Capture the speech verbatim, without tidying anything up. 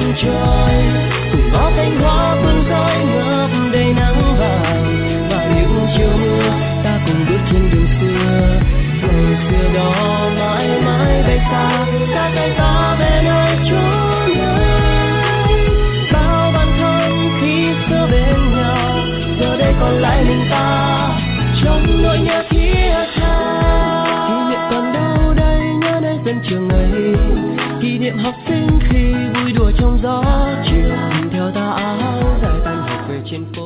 dần trôi, cùng ngõ cánh hoa phương rơi ngập đầy nắng vàng. Và những chiều mưa ta cùng bước trên đường xưa, ngày xưa đó mãi mãi bay xa, xa tay ta về nơi chốn ấy. Bao bạn thân khi xưa bên nhau, giờ đây còn lại mình ta trong nỗi nhớ thiết tha. Kỷ niệm còn đâu đây, nhớ nơi sân trường ấy, kỷ niệm học sinh khi vui đùa trong gió chiều, theo tà áo dài tan học về trên phố.